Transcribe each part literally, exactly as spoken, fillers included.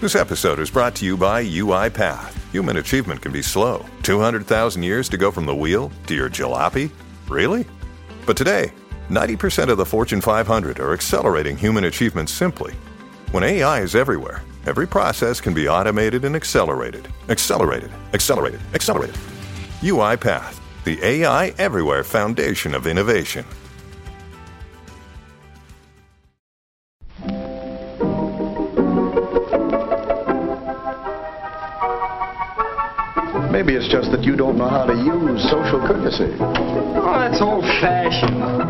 This episode is brought to you by UiPath. Human achievement can be slow. two hundred thousand years to go from the wheel to your jalopy? Really? But today, ninety percent of the Fortune five hundred are accelerating human achievement simply. When A I is everywhere, every process can be automated and accelerated. Accelerated, accelerated, accelerated. UiPath, the A I everywhere foundation of innovation. Maybe it's just that you don't know how to use social courtesy. Oh, that's old-fashioned.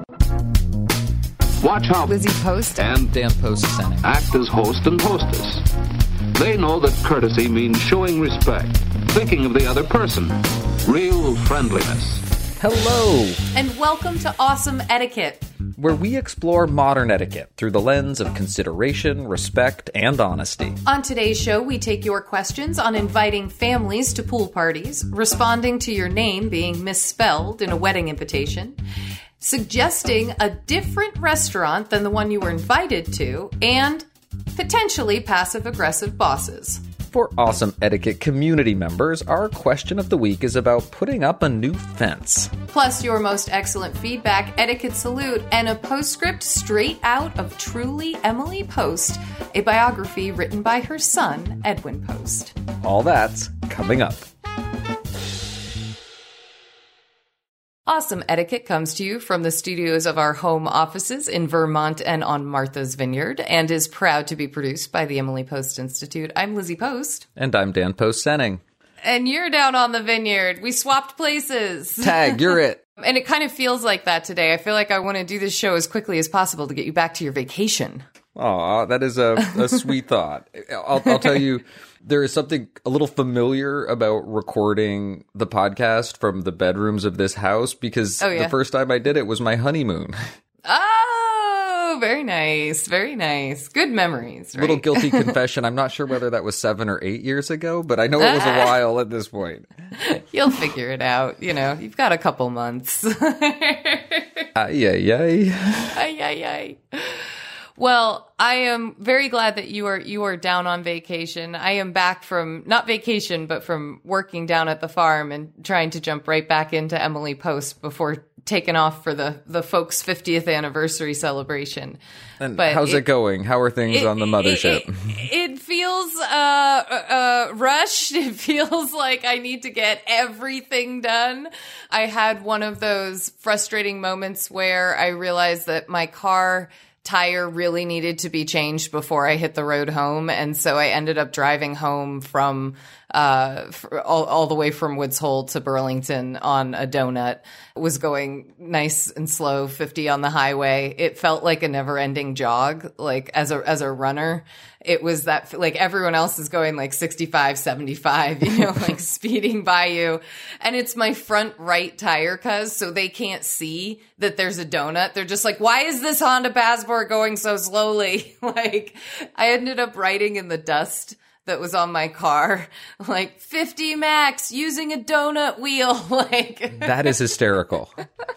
Watch how Lizzie Post and Dan Post Senning act as host and hostess. They know that courtesy means showing respect, thinking of the other person, real friendliness. Hello, and welcome to Awesome Etiquette, where we explore modern etiquette through the lens of consideration, respect, and honesty. On today's show, we take your questions on inviting families to pool parties, responding to your name being misspelled in a wedding invitation, suggesting a different restaurant than the one you were invited to, and potentially passive-aggressive bosses. For Awesome Etiquette community members, our question of the week is about putting up a new fence. Plus, your most excellent feedback, etiquette salute, and a postscript straight out of Truly Emily Post, a biography written by her son, Edwin Post. All that's coming up. Awesome Etiquette comes to you from the studios of our home offices in Vermont and on Martha's Vineyard, and is proud to be produced by the Emily Post Institute. I'm Lizzie Post. And I'm Dan Post Senning. And you're down on the vineyard. We swapped places. Tag, you're it. And it kind of feels like that today. I feel like I want to do this show as quickly as possible to get you back to your vacation. Aw, that is a, a sweet thought. I'll, I'll tell you, there is something a little familiar about recording the podcast from the bedrooms of this house, because oh, yeah. the first time I did it was my honeymoon. Oh, very nice. Very nice. Good memories, right? Little guilty confession. I'm not sure whether that was seven or eight years ago, but I know it was a while at this point. You'll figure it out. You know, you've got a couple months. Ay, ay, ay. Ay, ay, ay. Well, I am very glad that you are you are down on vacation. I am back from, not vacation, but from working down at the farm and trying to jump right back into Emily Post before taking off for the, the folks' fiftieth anniversary celebration. And but how's it, it going? How are things it, on the mothership? It, it, it feels uh, uh, rushed. It feels like I need to get everything done. I had one of those frustrating moments where I realized that my car tire really needed to be changed before I hit the road home. And so I ended up driving home from uh all, all the way from Woods Hole to Burlington on a donut. It was going nice and slow, fifty on the highway. It felt like a never ending jog. Like as a as a runner, it was that, like, everyone else is going like sixty-five, seventy-five, you know, like speeding by you. And it's my front right tire, cuz so they can't see that there's a donut. They're just like, why is this Honda Passport going so slowly? Like, I ended up writing in the dust that was on my car, like, fifty max using a donut wheel. Like, that is hysterical.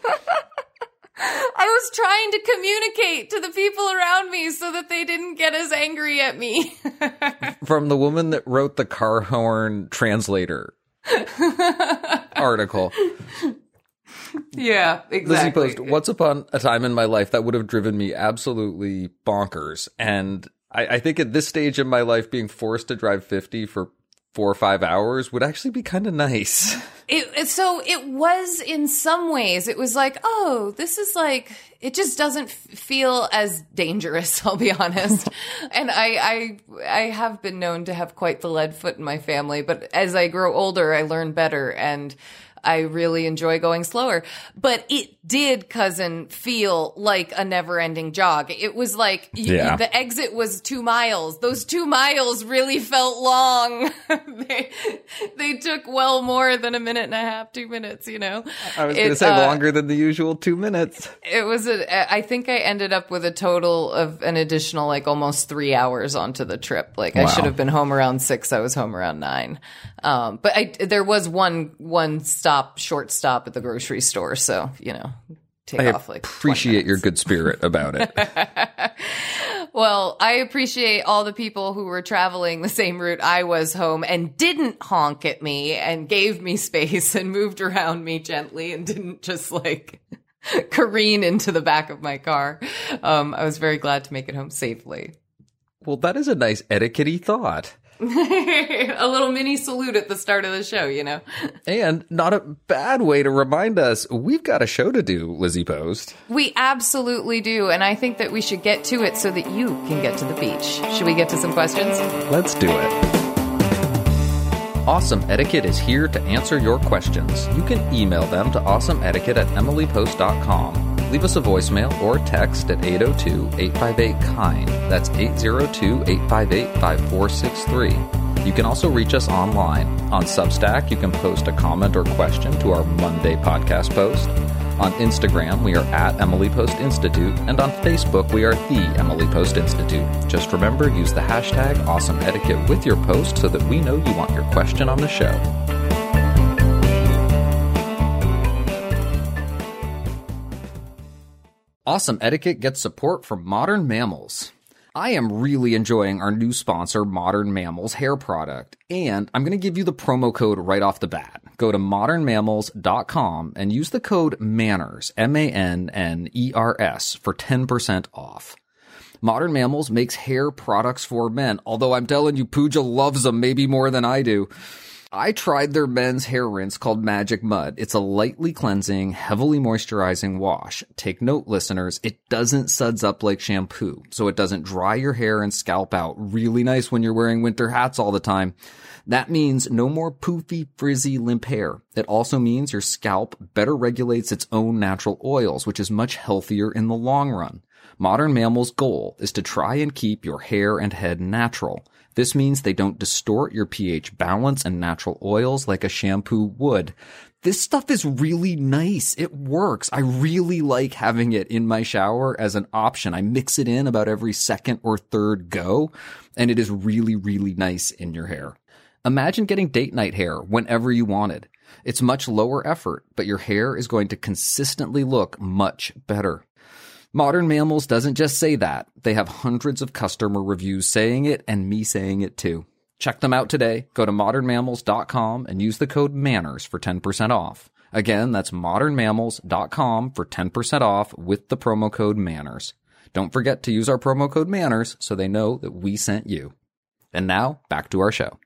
I was trying to communicate to the people around me so that they didn't get as angry at me. From the woman that wrote the car horn translator article. Yeah, exactly. Lizzie Post, once upon a time in my life that would have driven me absolutely bonkers. And I, I think at this stage in my life, being forced to drive fifty for four or five hours would actually be kind of nice. It, so it was, in some ways, it was like, oh, this is like, it just doesn't f- feel as dangerous, I'll be honest. And I, I, I have been known to have quite the lead foot in my family, but as I grow older, I learn better, and I really enjoy going slower. But it did, cousin, feel like a never-ending jog. It was like you, yeah. the exit was two miles. Those two miles really felt long. they, they took well more than a minute and a half, two minutes, you know. I was going to say uh, longer than the usual two minutes. It was, a, I think I ended up with a total of an additional, like, almost three hours onto the trip. Like, wow. I should have been home around six. I was home around nine. Um, but I, there was one, one stop, short stop at the grocery store. So, you know, take I off like appreciate your good spirit about it. Well, I appreciate all the people who were traveling the same route I was home and didn't honk at me and gave me space and moved around me gently and didn't just like careen into the back of my car. Um, I was very glad to make it home safely. Well, that is a nice etiquette-y thought. A little mini salute at the start of the show, you know? And not a bad way to remind us we've got a show to do, Lizzie Post. We absolutely do, and I think that we should get to it so that you can get to the beach. Should we get to some questions? Let's do it. Awesome Etiquette is here to answer your questions. You can email them to awesomeetiquette at emily post dot com. Leave us a voicemail or text at eight oh two, eight five eight, KIND. That's eight oh two, eight five eight, five four six three. You can also reach us online. On Substack, you can post a comment or question to our Monday podcast post. On Instagram, we are at Emily Post Institute, and on Facebook, we are The Emily Post Institute. Just remember, use the hashtag AwesomeEtiquette with your post so that we know you want your question on the show. Awesome Etiquette gets support from Modern Mammals. I am really enjoying our new sponsor, Modern Mammals hair product, and I'm going to give you the promo code right off the bat. Go to modern mammals dot com and use the code MANNERS, M A N N E R S, for ten percent off. Modern Mammals makes hair products for men, although I'm telling you, Pooja loves them maybe more than I do. I tried their men's hair rinse called Magic Mud. It's a lightly cleansing, heavily moisturizing wash. Take note, listeners, it doesn't suds up like shampoo, so it doesn't dry your hair and scalp out. Really nice when you're wearing winter hats all the time. That means no more poofy, frizzy, limp hair. It also means your scalp better regulates its own natural oils, which is much healthier in the long run. Modern Mammals' goal is to try and keep your hair and head natural. This means they don't distort your pH balance and natural oils like a shampoo would. This stuff is really nice. It works. I really like having it in my shower as an option. I mix it in about every second or third go, and it is really, really nice in your hair. Imagine getting date night hair whenever you wanted. It's much lower effort, but your hair is going to consistently look much better. Modern Mammals doesn't just say that. They have hundreds of customer reviews saying it and me saying it too. Check them out today. Go to modern mammals dot com and use the code MANNERS for ten percent off. Again, that's modern mammals dot com for ten percent off with the promo code MANNERS. Don't forget to use our promo code MANNERS so they know that we sent you. And now, back to our show.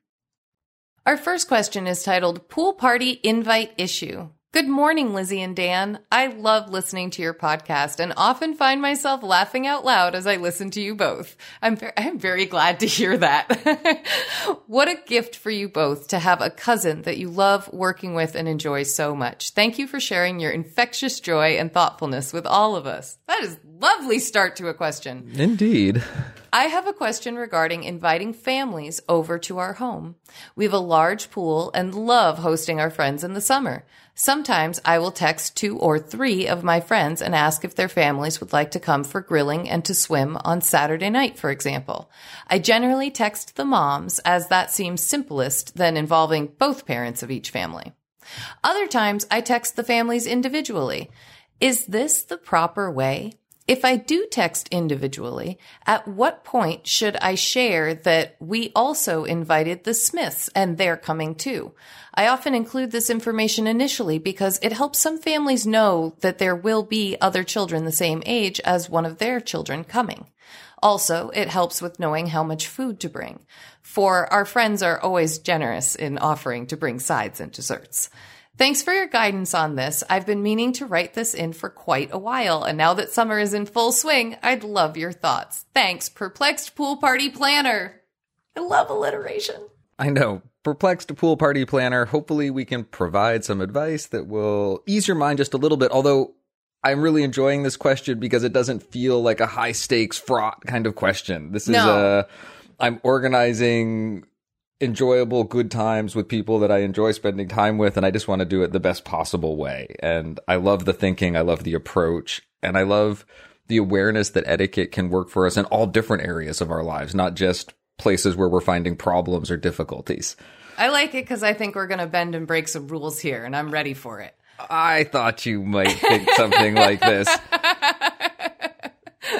Our first question is titled Pool Party Invite Issue. Good morning, Lizzie and Dan. I love listening to your podcast and often find myself laughing out loud as I listen to you both. I'm very, I'm very glad to hear that. What a gift for you both to have a cousin that you love working with and enjoy so much. Thank you for sharing your infectious joy and thoughtfulness with all of us. That is a lovely start to a question. Indeed. I have a question regarding inviting families over to our home. We have a large pool and love hosting our friends in the summer. Sometimes I will text two or three of my friends and ask if their families would like to come for grilling and to swim on Saturday night, for example. I generally text the moms, as that seems simplest than involving both parents of each family. Other times I text the families individually. Is this the proper way? If I do text individually, at what point should I share that we also invited the Smiths and they're coming too? I often include this information initially because it helps some families know that there will be other children the same age as one of their children coming. Also, it helps with knowing how much food to bring, for our friends are always generous in offering to bring sides and desserts. Thanks for your guidance on this. I've been meaning to write this in for quite a while, and now that summer is in full swing, I'd love your thoughts. Thanks, Perplexed Pool Party Planner. I love alliteration. I know. Perplexed Pool Party Planner. Hopefully we can provide some advice that will ease your mind just a little bit, although I'm really enjoying this question because it doesn't feel like a high-stakes, fraught kind of question. This is No. a... I'm organizing enjoyable, good times with people that I enjoy spending time with, and I just want to do it the best possible way. And I love the thinking, I love the approach, and I love the awareness that etiquette can work for us in all different areas of our lives, not just places where we're finding problems or difficulties. I like it because I think we're going to bend and break some rules here, and I'm ready for it. I thought you might think something like this.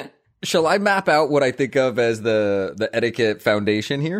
Shall I map out what I think of as the, the etiquette foundation here?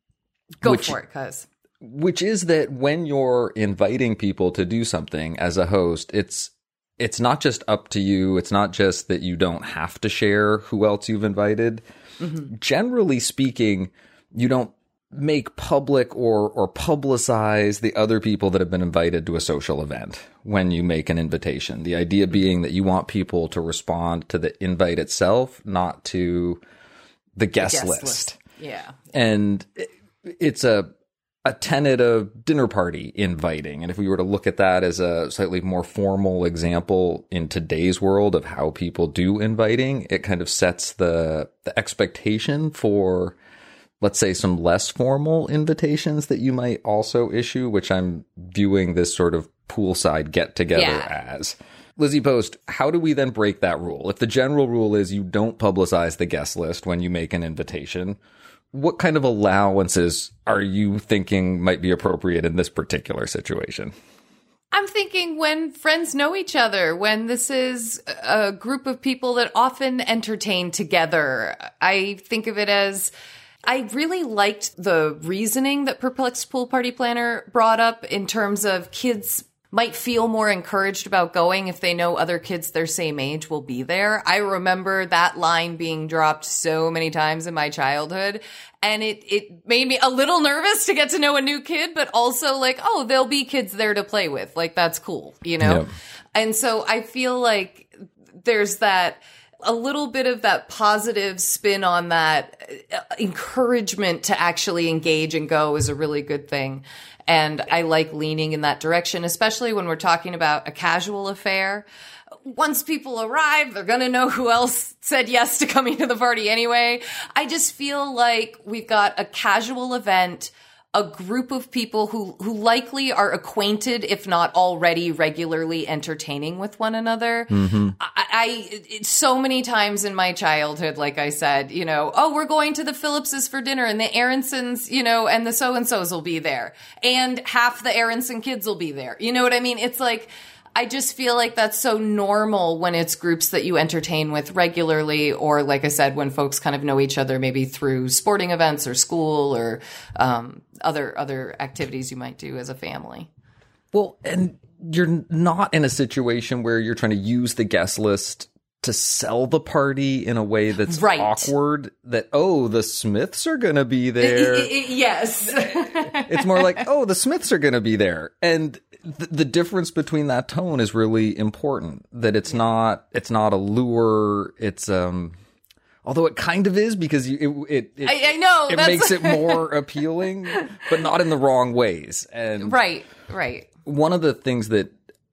Go which, for it, cuz. Which is that when you're inviting people to do something as a host, it's it's not just up to you. It's not just that you don't have to share who else you've invited. Mm-hmm. Generally speaking, you don't make public or or publicize the other people that have been invited to a social event when you make an invitation. The idea being that you want people to respond to the invite itself, not to the guest, guest list. list. Yeah. And it's a a tenet of dinner party inviting. And if we were to look at that as a slightly more formal example in today's world of how people do inviting, it kind of sets the the expectation for, let's say, some less formal invitations that you might also issue, which I'm viewing this sort of poolside get-together yeah. as. Lizzie Post, how do we then break that rule? If the general rule is you don't publicize the guest list when you make an invitation, what kind of allowances are you thinking might be appropriate in this particular situation? I'm thinking when friends know each other, when this is a group of people that often entertain together. I think of it as, I really liked the reasoning that Perplexed Pool Party Planner brought up in terms of kids might feel more encouraged about going if they know other kids their same age will be there. I remember that line being dropped so many times in my childhood, and it, it made me a little nervous to get to know a new kid, but also like, oh, there'll be kids there to play with. Like, that's cool, you know? Yep. And so I feel like there's that, a little bit of that positive spin on that encouragement to actually engage and go is a really good thing. And I like leaning in that direction, especially when we're talking about a casual affair. Once people arrive, they're going to know who else said yes to coming to the party anyway. I just feel like we've got a casual event, a group of people who, who likely are acquainted, if not already regularly entertaining with one another. Mm-hmm. I, I it, so many times in my childhood, like I said, you know, oh, we're going to the Phillipses for dinner and the Aronsons, you know, and the so-and-sos will be there. And half the Aronson kids will be there. You know what I mean? It's like, I just feel like that's so normal when it's groups that you entertain with regularly, or like I said, when folks kind of know each other, maybe through sporting events or school or um, other other activities you might do as a family. Well, and you're not in a situation where you're trying to use the guest list to sell the party in a way that's right. awkward, that, oh, the Smiths are going to be there. Yes. It's more like, oh, the Smiths are going to be there. And th- the difference between that tone is really important, that it's not, it's not a lure. It's, um, although it kind of is, because you, it, it, it, I, I know, it makes it more appealing, but not in the wrong ways. And right, right. One of the things that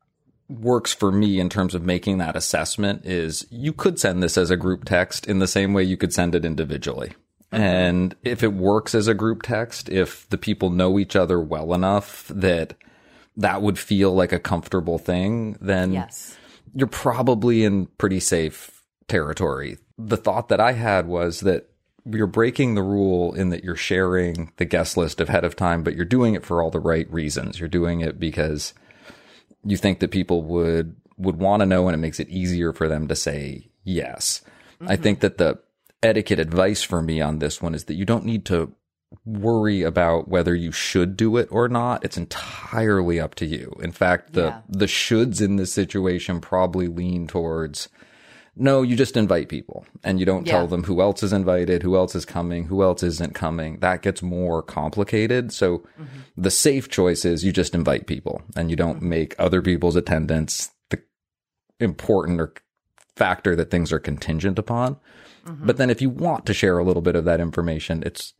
works for me in terms of making that assessment is you could send this as a group text in the same way you could send it individually. Mm-hmm. And if it works as a group text, if the people know each other well enough that that would feel like a comfortable thing, then yes. you're probably in pretty safe territory. The thought that I had was that you're breaking the rule in that you're sharing the guest list ahead of time, but you're doing it for all the right reasons. You're doing it because you think that people would would want to know, and it makes it easier for them to say yes. Mm-hmm. I think that the etiquette advice for me on this one is that you don't need to worry about whether you should do it or not. It's entirely up to you. In fact, the yeah. the shoulds in this situation probably lean towards, no, you just invite people and you don't yeah. tell them who else is invited, who else is coming, who else isn't coming. That gets more complicated. So mm-hmm. the safe choice is you just invite people and you don't mm-hmm. make other people's attendance the important or factor that things are contingent upon. Mm-hmm. But then if you want to share a little bit of that information, it's,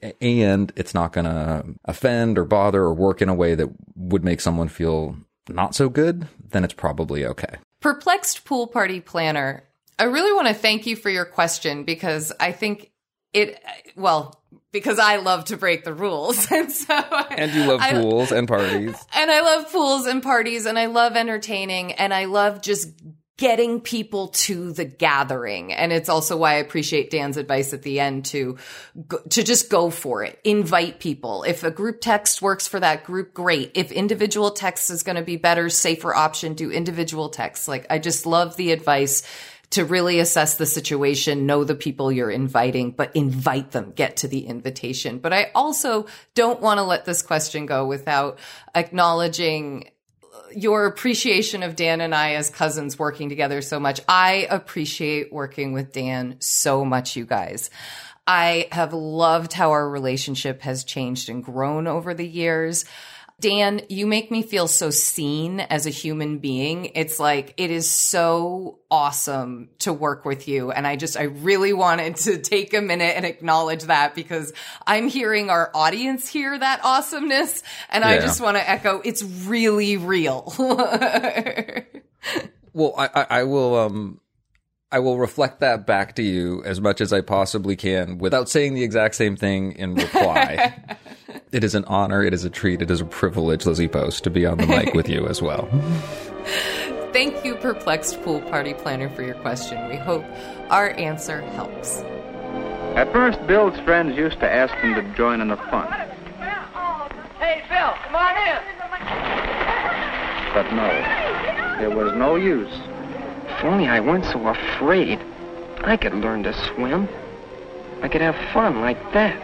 and it's not going to offend or bother or work in a way that would make someone feel not so good, then it's probably okay. Perplexed Pool Party Planner, I really want to thank you for your question, because I think it, well, because I love to break the rules. And so and you love I, pools and parties. And I love pools and parties, and I love entertaining, and I love just getting people to the gathering. And it's also why I appreciate Dan's advice at the end to go, to just go for it. Invite people. If a group text works for that group, great. If individual text is going to be better, safer option, do individual text. Like, I just love the advice to really assess the situation, know the people you're inviting, but invite them, get to the invitation. But I also don't want to let this question go without acknowledging your appreciation of Dan and I as cousins working together so much. I appreciate working with Dan so much, you guys. I have loved how our relationship has changed and grown over the years. Dan, you make me feel so seen as a human being. It's like, it is so awesome to work with you. And I just, I really wanted to take a minute and acknowledge that, because I'm hearing our audience hear that awesomeness. And yeah. I just want to echo, it's really real. Well, I, I, I will, um, I will reflect that back to you as much as I possibly can without saying the exact same thing in reply. It is an honor, it is a treat, it is a privilege, Lizzie Post, to be on the mic with you as well. Thank you, Perplexed Pool Party Planner, for your question. We hope our answer helps. At first, Bill's friends used to ask him to join in the fun. Hey, Bill, come on in. But no, there was no use. If only I weren't so afraid, I could learn to swim. I could have fun like that.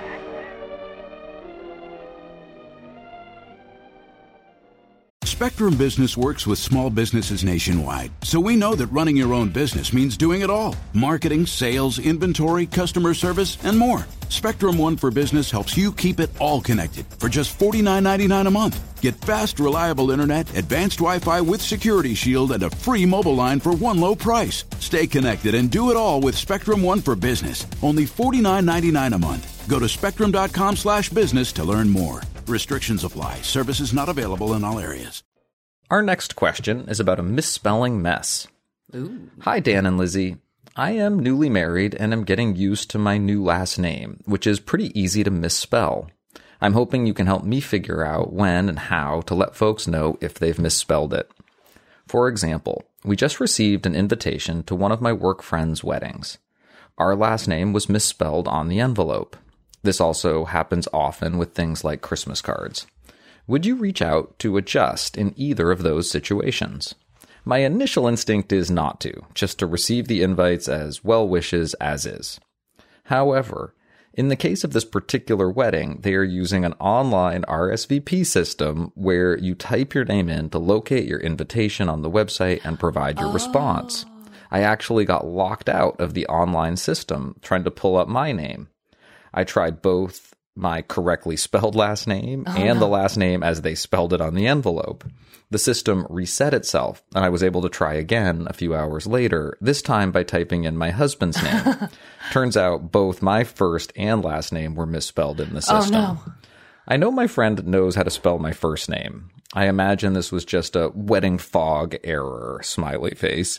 Spectrum Business works with small businesses nationwide, so we know that running your own business means doing it all. Marketing, sales, inventory, customer service, and more. Spectrum One for Business helps you keep it all connected for just forty-nine ninety-nine a month. Get fast, reliable internet, advanced Wi-Fi with Security Shield, and a free mobile line for one low price. Stay connected and do it all with Spectrum One for Business. Only forty-nine ninety-nine a month. Go to spectrum.com slash business to learn more. Restrictions apply. Services not available in all areas. Our next question is about a misspelling mess. Ooh. Hi, Dan and Lizzie. I am newly married and am getting used to my new last name, which is pretty easy to misspell. I'm hoping you can help me figure out when and how to let folks know if they've misspelled it. For example, we just received an invitation to one of my work friends' weddings. Our last name was misspelled on the envelope. This also happens often with things like Christmas cards. Would you reach out to adjust in either of those situations? My initial instinct is not to, just to receive the invites as well wishes as is. However, in the case of this particular wedding, they are using an online R S V P system where you type your name in to locate your invitation on the website and provide your oh. response. I actually got locked out of the online system trying to pull up my name. I tried both my correctly spelled last name oh, and no. the last name as they spelled it on the envelope. The system reset itself, and I was able to try again a few hours later, this time by typing in my husband's name. Turns out both my first and last name were misspelled in the system. Oh, no. I know my friend knows how to spell my first name. I imagine this was just a wedding fog error, smiley face.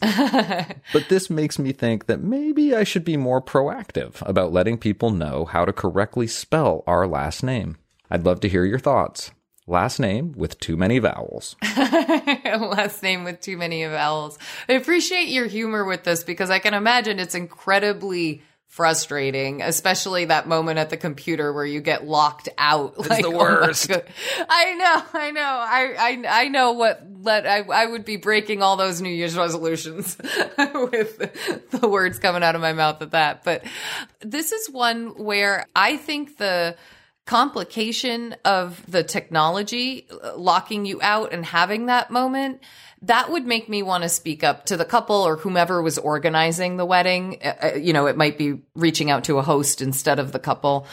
But this makes me think that maybe I should be more proactive about letting people know how to correctly spell our last name. I'd love to hear your thoughts. Last name with too many vowels. Last name with too many vowels. I appreciate your humor with this because I can imagine it's incredibly frustrating, especially that moment at the computer where you get locked out. It's like, the worst. Oh I know, I know. I, I, I know what let I, I would be breaking all those New Year's resolutions with the words coming out of my mouth at that. But this is one where I think the complication of the technology locking you out and having that moment, that would make me want to speak up to the couple or whomever was organizing the wedding. Uh, you know, it might be reaching out to a host instead of the couple,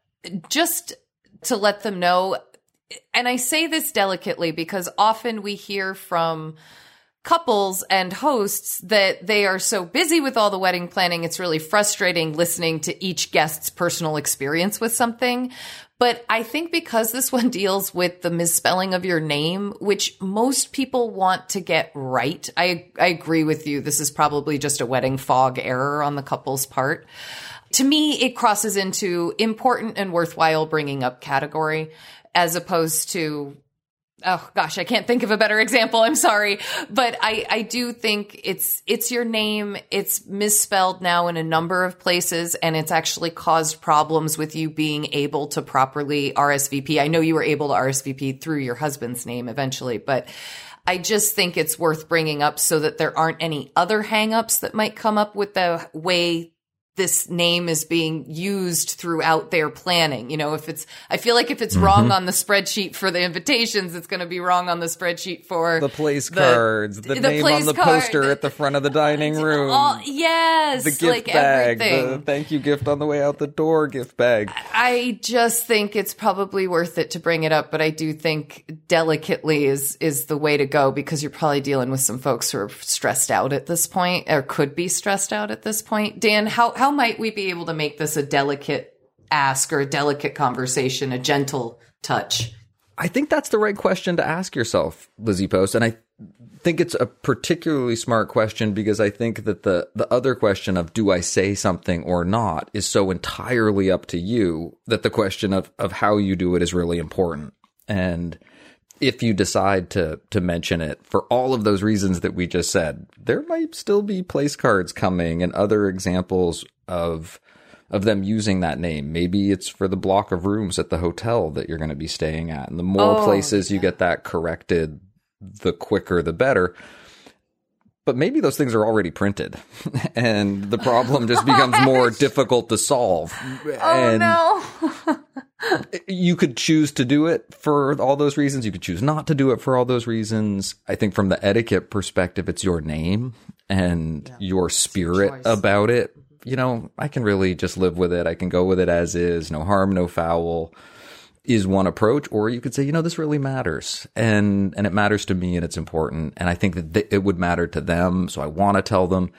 just to let them know. And I say this delicately because often we hear from couples and hosts that they are so busy with all the wedding planning, it's really frustrating listening to each guest's personal experience with something. But I think because this one deals with the misspelling of your name, which most people want to get right, I, I agree with you. This is probably just a wedding fog error on the couple's part. To me, it crosses into important and worthwhile bringing up category as opposed to, oh gosh, I can't think of a better example. I'm sorry. But I, I do think it's, it's your name. It's misspelled now in a number of places, and it's actually caused problems with you being able to properly R S V P. I know you were able to R S V P through your husband's name eventually, but I just think it's worth bringing up so that there aren't any other hangups that might come up with the way this name is being used throughout their planning. You know, if it's, I feel like if it's mm-hmm. wrong on the spreadsheet for the invitations, it's going to be wrong on the spreadsheet for the place the, cards, the, the name on the card, poster the, at the front of the dining room. All, yes. The gift like bag, everything. The thank you gift on the way out the door gift bag. I just think it's probably worth it to bring it up, but I do think delicately is, is the way to go because you're probably dealing with some folks who are stressed out at this point or could be stressed out at this point. Dan, how, how might we be able to make this a delicate ask or a delicate conversation, a gentle touch? I think that's the right question to ask yourself, Lizzie Post. And I think it's a particularly smart question because I think that the, the other question of do I say something or not is so entirely up to you that the question of, of how you do it is really important. And if you decide to to mention it for all of those reasons that we just said, there might still be place cards coming and other examples of of them using that name. Maybe it's for the block of rooms at the hotel that you're going to be staying at. And the more oh, places yeah. you get that corrected, the quicker, the better. But maybe those things are already printed and the problem just becomes more difficult to solve. Oh, and no. You could choose to do it for all those reasons. You could choose not to do it for all those reasons. I think from the etiquette perspective, it's your name and yeah, your spirit your about it. You know, I can really just live with it. I can go with it as is. No harm, no foul is one approach. Or you could say, you know, this really matters and, and it matters to me and it's important. And I think that th- it would matter to them. So I want to tell them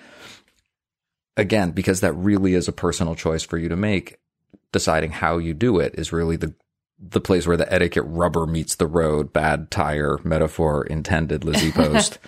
again, because that really is a personal choice for you to make. Deciding how you do it is really the the place where the etiquette rubber meets the road. Bad tire metaphor intended, Lizzie Post.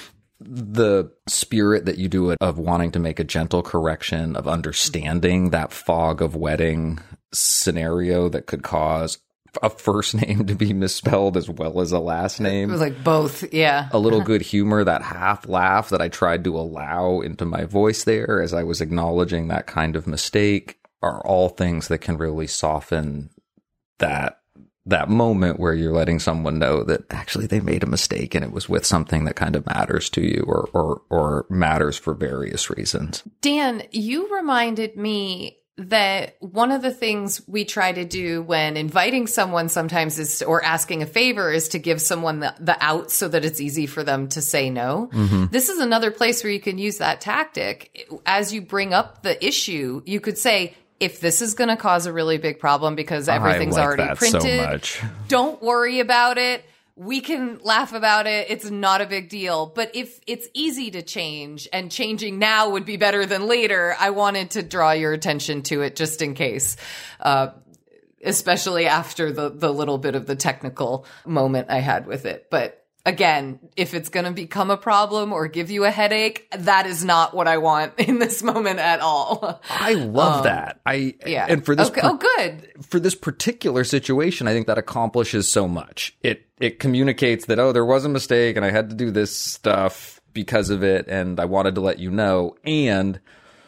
The spirit that you do it of wanting to make a gentle correction, of understanding that fog of wedding scenario that could cause a first name to be misspelled as well as a last name. It was like both, yeah. A little good humor, that half laugh that I tried to allow into my voice there as I was acknowledging that kind of mistake are all things that can really soften that that moment where you're letting someone know that actually they made a mistake and it was with something that kind of matters to you or or or matters for various reasons. Dan, you reminded me that one of the things we try to do when inviting someone sometimes is, or asking a favor, is to give someone the, the out so that it's easy for them to say no. Mm-hmm. This is another place where you can use that tactic. As you bring up the issue, you could say, if this is going to cause a really big problem because everything's I like already that printed, so much. Don't worry about it. We can laugh about it. It's not a big deal. But if it's easy to change and changing now would be better than later, I wanted to draw your attention to it just in case, uh, especially after the, the little bit of the technical moment I had with it. But again, if it's going to become a problem or give you a headache, that is not what I want in this moment at all. I love um, that. I yeah. And for this, okay. per- oh, good. For this particular situation, I think that accomplishes so much. It it communicates that, oh, there was a mistake and I had to do this stuff because of it, and I wanted to let you know. And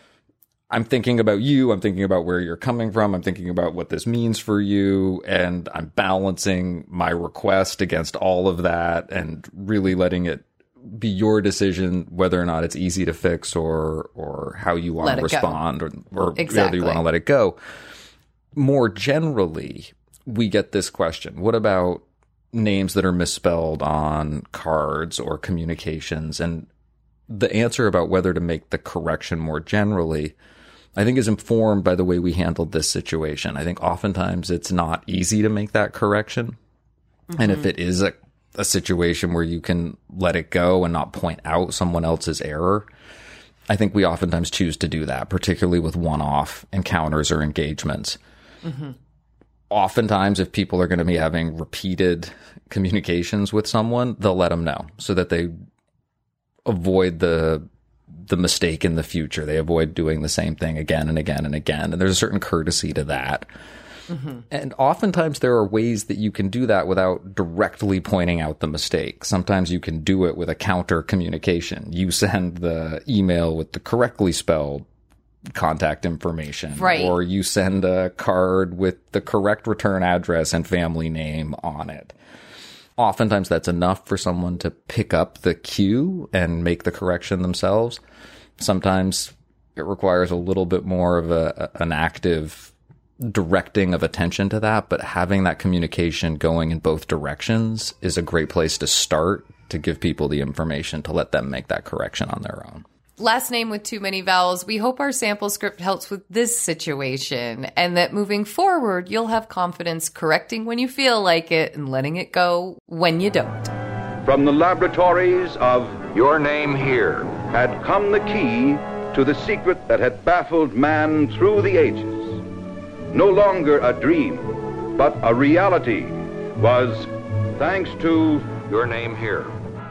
I'm thinking about you. I'm thinking about where you're coming from. I'm thinking about what this means for you. And I'm balancing my request against all of that and really letting it be your decision whether or not it's easy to fix or or how you want to respond or, or exactly. whether you want to let it go. More generally, we get this question. What about names that are misspelled on cards or communications? And the answer about whether to make the correction more generally, I think, is informed by the way we handled this situation. I think oftentimes it's not easy to make that correction. Mm-hmm. And if it is a, a situation where you can let it go and not point out someone else's error, I think we oftentimes choose to do that, particularly with one-off encounters or engagements. Mm-hmm. Oftentimes, if people are going to be having repeated communications with someone, they'll let them know so that they avoid the the mistake in the future. They avoid doing the same thing again and again and again. And there's a certain courtesy to that. Mm-hmm. And oftentimes there are ways that you can do that without directly pointing out the mistake. Sometimes you can do it with a counter communication. You send the email with the correctly spelled contact information. Right. Or you send a card with the correct return address and family name on it. Oftentimes that's enough for someone to pick up the cue and make the correction themselves. Sometimes it requires a little bit more of a, an active directing of attention to that, but having that communication going in both directions is a great place to start to give people the information to let them make that correction on their own. Last name with too many vowels. We hope our sample script helps with this situation and that moving forward, you'll have confidence correcting when you feel like it and letting it go when you don't. From the laboratories of Your Name Here had come the key to the secret that had baffled man through the ages. No longer a dream, but a reality was thanks to Your Name Here.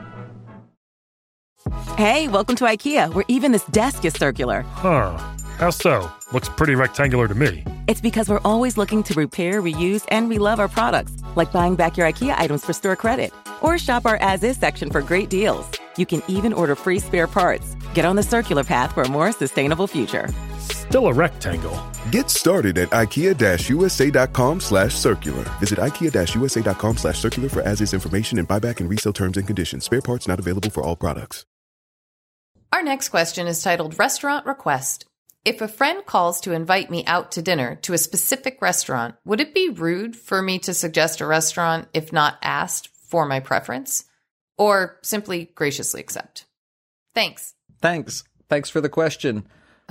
Hey, welcome to IKEA, where even this desk is circular. Huh. How so? Looks pretty rectangular to me. It's because we're always looking to repair, reuse, and relove our products, like buying back your IKEA items for store credit. Or shop our as-is section for great deals. You can even order free spare parts. Get on the circular path for a more sustainable future. Still a rectangle. Get started at ikea-usa.com slash circular. Visit ikea-usa.com slash circular for as-is information and buyback and resale terms and conditions. Spare parts not available for all products. Our next question is titled Restaurant Request. If a friend calls to invite me out to dinner to a specific restaurant, would it be rude for me to suggest a restaurant if not asked for my preference? Or simply graciously accept? Thanks. Thanks. Thanks for the question.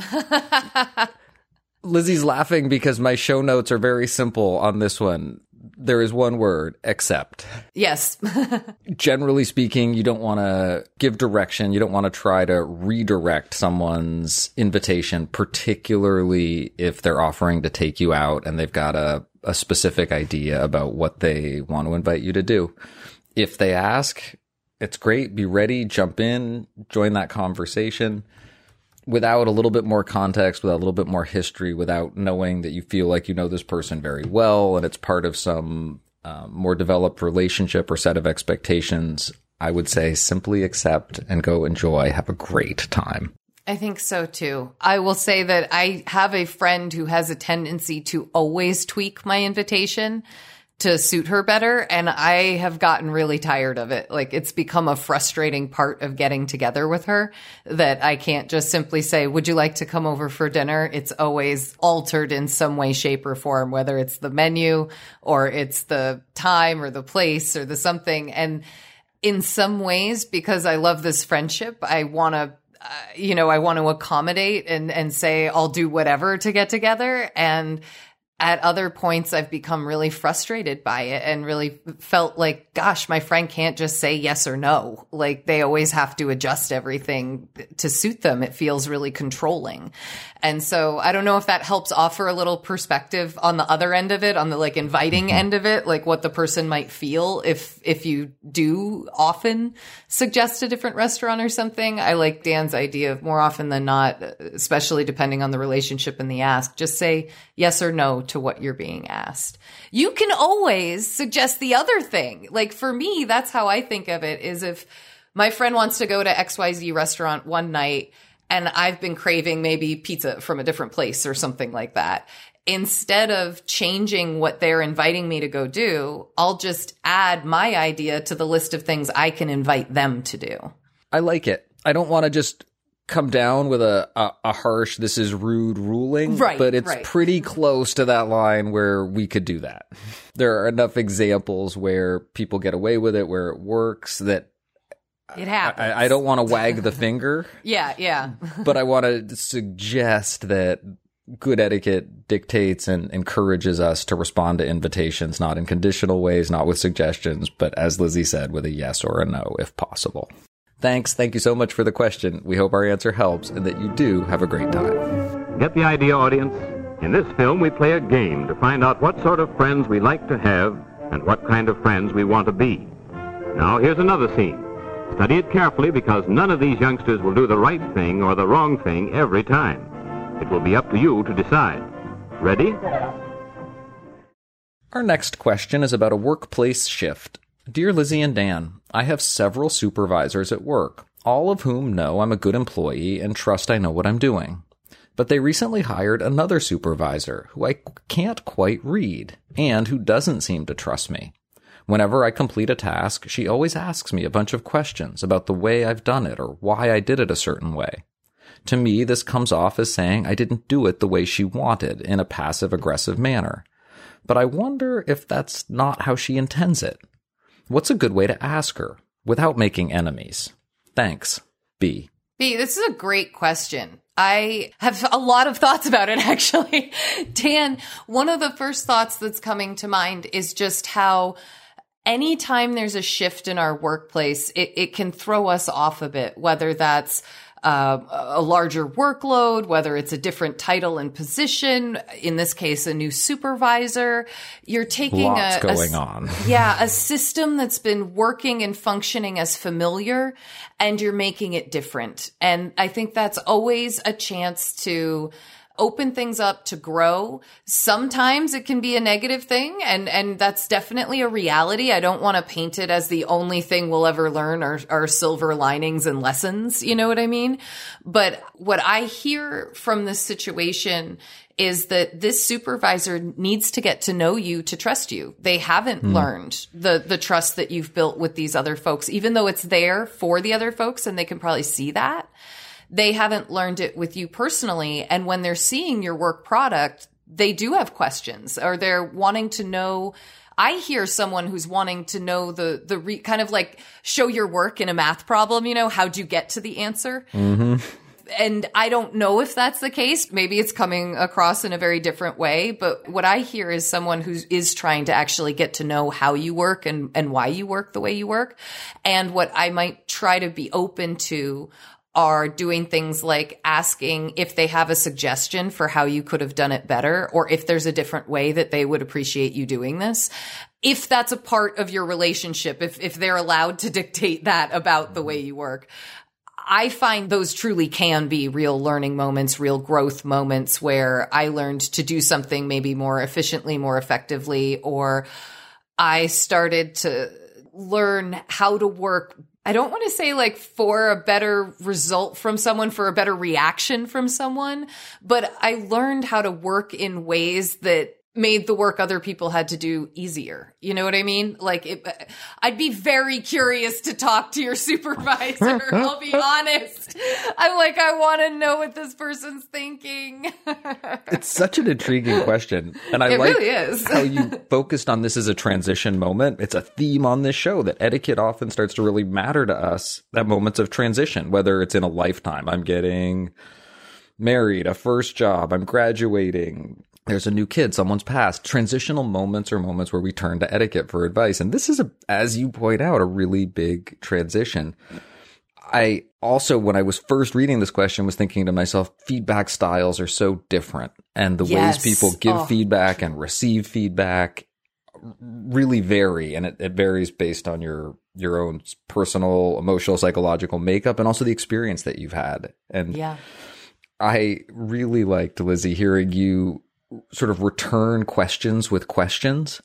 Lizzie's laughing because my show notes are very simple on this one. There is one word, accept. Yes. Generally speaking, you don't want to give direction. You don't want to try to redirect someone's invitation, particularly if they're offering to take you out and they've got a, a specific idea about what they want to invite you to do. If they ask, it's great. Be ready, jump in, join that conversation. Without a little bit more context, without a little bit more history, without knowing that you feel like you know this person very well and it's part of some um, more developed relationship or set of expectations, I would say simply accept and go enjoy. Have a great time. I think so too. I will say that I have a friend who has a tendency to always tweak my invitation to suit her better. And I have gotten really tired of it. Like, it's become a frustrating part of getting together with her that I can't just simply say, would you like to come over for dinner? It's always altered in some way, shape, or form, whether it's the menu or it's the time or the place or the something. And in some ways, because I love this friendship, I want to Uh, you know, I want to accommodate and, and say, I'll do whatever to get together. And at other points, I've become really frustrated by it and really felt like, gosh, my friend can't just say yes or no. Like, they always have to adjust everything to suit them. It feels really controlling. And so I don't know if that helps offer a little perspective on the other end of it, on the like inviting end of it, like what the person might feel if, if you do often suggest a different restaurant or something. I like Dan's idea of more often than not, especially depending on the relationship and the ask, just say yes or no to what you're being asked. You can always suggest the other thing. Like, for me, that's how I think of it, is if my friend wants to go to X Y Z restaurant one night and I've been craving maybe pizza from a different place or something like that, instead of changing what they're inviting me to go do, I'll just add my idea to the list of things I can invite them to do. I like it. I don't want to just come down with a, a, a harsh, this is rude ruling, right, but it's right. pretty close to that line where we could do that. There are enough examples where people get away with it, where it works, that it happens. I, I don't want to wag the finger. Yeah, yeah. But I want to suggest that good etiquette dictates and encourages us to respond to invitations, not in conditional ways, not with suggestions, but as Lizzie said, with a yes or a no, if possible. Thanks. Thank you so much for the question. We hope our answer helps and that you do have a great time. Get the idea, audience? In this film, we play a game to find out what sort of friends we like to have and what kind of friends we want to be. Now, here's another scene. Study it carefully, because none of these youngsters will do the right thing or the wrong thing every time. It will be up to you to decide. Ready? Our next question is about a workplace shift. Dear Lizzie and Dan, I have several supervisors at work, all of whom know I'm a good employee and trust I know what I'm doing. But they recently hired another supervisor who I can't quite read and who doesn't seem to trust me. Whenever I complete a task, she always asks me a bunch of questions about the way I've done it or why I did it a certain way. To me, this comes off as saying I didn't do it the way she wanted in a passive-aggressive manner. But I wonder if that's not how she intends it. What's a good way to ask her without making enemies? Thanks, B. B, this is a great question. I have a lot of thoughts about it, actually. Dan, one of the first thoughts that's coming to mind is just how anytime there's a shift in our workplace, it, it can throw us off a bit, whether that's Uh, a larger workload, whether it's a different title and position, in this case, a new supervisor. You're taking Lots a, going a, on. yeah, a system that's been working and functioning as familiar, and you're making it different. And I think that's always a chance to open things up, to grow. Sometimes it can be a negative thing, and, and that's definitely a reality. I don't want to paint it as the only thing we'll ever learn are, are silver linings and lessons. You know what I mean? But what I hear from this situation is that this supervisor needs to get to know you to trust you. They haven't mm. learned the, the trust that you've built with these other folks, even though it's there for the other folks and they can probably see that. They haven't learned it with you personally. And when they're seeing your work product, they do have questions, or they're wanting to know. I hear someone who's wanting to know the, the re, kind of like show your work in a math problem, you know, how'd you get to the answer? Mm-hmm. And I don't know if that's the case. Maybe it's coming across in a very different way. But what I hear is someone who is trying to actually get to know how you work and, and why you work the way you work. And what I might try to be open to are doing things like asking if they have a suggestion for how you could have done it better, or if there's a different way that they would appreciate you doing this. If that's a part of your relationship, if, if they're allowed to dictate that about the way you work. I find those truly can be real learning moments, real growth moments where I learned to do something maybe more efficiently, more effectively, or I started to learn how to work. I don't want to say like for a better result from someone, for a better reaction from someone, but I learned how to work in ways that made the work other people had to do easier. You know what I mean? Like, it, I'd be very curious to talk to your supervisor. I'll be honest. I'm like, I want to know what this person's thinking. It's such an intriguing question. And I it like really is. how you focused on this as a transition moment. It's a theme on this show that etiquette often starts to really matter to us at moments of transition, whether it's in a lifetime. I'm getting married, a first job, I'm graduating, there's a new kid, someone's passed. Transitional moments are moments where we turn to etiquette for advice. And this is, a, as you point out, a really big transition. I also, when I was first reading this question, was thinking to myself, feedback styles are so different. And the yes. ways people give oh. feedback and receive feedback really vary. And it, it varies based on your your own personal, emotional, psychological makeup, and also the experience that you've had. And yeah. I really liked, Lizzie, hearing you sort of return questions with questions.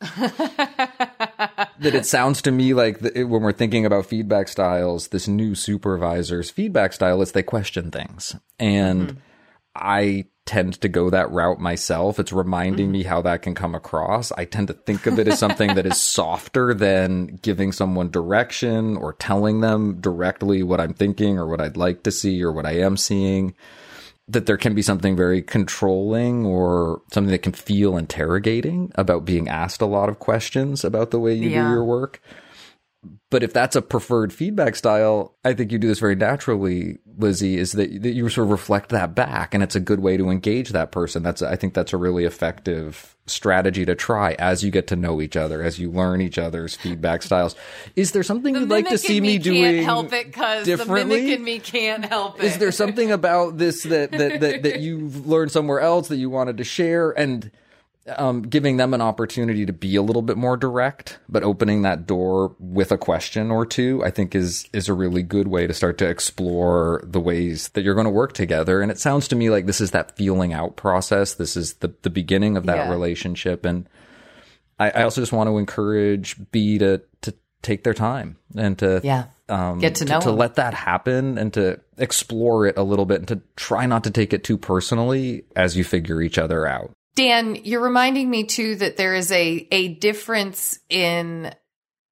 That it sounds to me like the, when we're thinking about feedback styles, this new supervisor's feedback style is they question things. And mm-hmm. I tend to go that route myself. It's reminding mm-hmm. me how that can come across. I tend to think of it as something that is softer than giving someone direction or telling them directly what I'm thinking or what I'd like to see or what I am seeing. That there can be something very controlling or something that can feel interrogating about being asked a lot of questions about the way you yeah. do your work. But if that's a preferred feedback style, I think you do this very naturally, Lizzie, is that, that you sort of reflect that back, and it's a good way to engage that person. That's I think that's a really effective strategy to try as you get to know each other, as you learn each other's feedback styles. Is there something the you'd like to see me, me doing can't help it because the mimic in me can't help it. Is there something about this that, that, that, that you've learned somewhere else that you wanted to share? And Um, giving them an opportunity to be a little bit more direct, but opening that door with a question or two, I think is, is a really good way to start to explore the ways that you're going to work together. And it sounds to me like this is that feeling out process. This is the, the beginning of that yeah. relationship. And I, I also just want to encourage B to, to take their time and to, yeah. um, get to know to, to let that happen and to explore it a little bit and to try not to take it too personally as you figure each other out. Dan, you're reminding me too that there is a, a difference in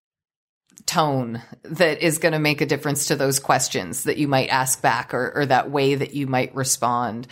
tone that is going to make a difference to those questions that you might ask back, or, or that way that you might respond.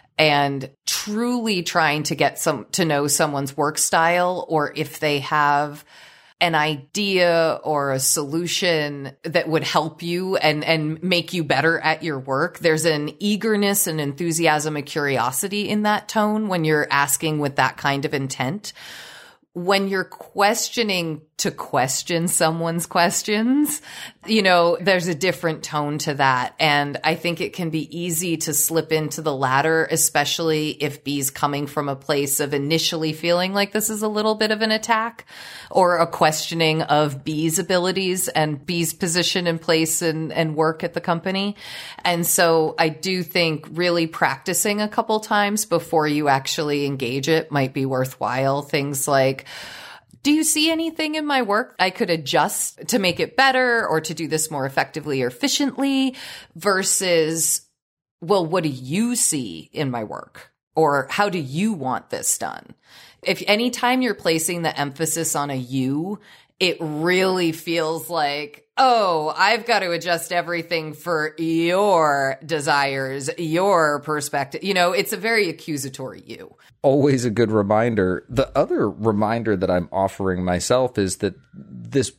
And truly trying to get some to know someone's work style, or if they have an idea or a solution that would help you and, and make you better at your work. There's an eagerness and enthusiasm and curiosity in that tone when you're asking with that kind of intent. When you're questioning to question someone's questions, you know, there's a different tone to that. And I think it can be easy to slip into the latter, especially if B's coming from a place of initially feeling like this is a little bit of an attack or a questioning of B's abilities and B's position and place and, and work at the company. And so I do think really practicing a couple times before you actually engage it might be worthwhile. Things like, do you see anything in my work I could adjust to make it better or to do this more effectively or efficiently? Versus, well, what do you see in my work? Or how do you want this done? If anytime you're placing the emphasis on a you, it really feels like, oh, I've got to adjust everything for your desires, your perspective. You know, it's a very accusatory you. Always a good reminder. The other reminder that I'm offering myself is that this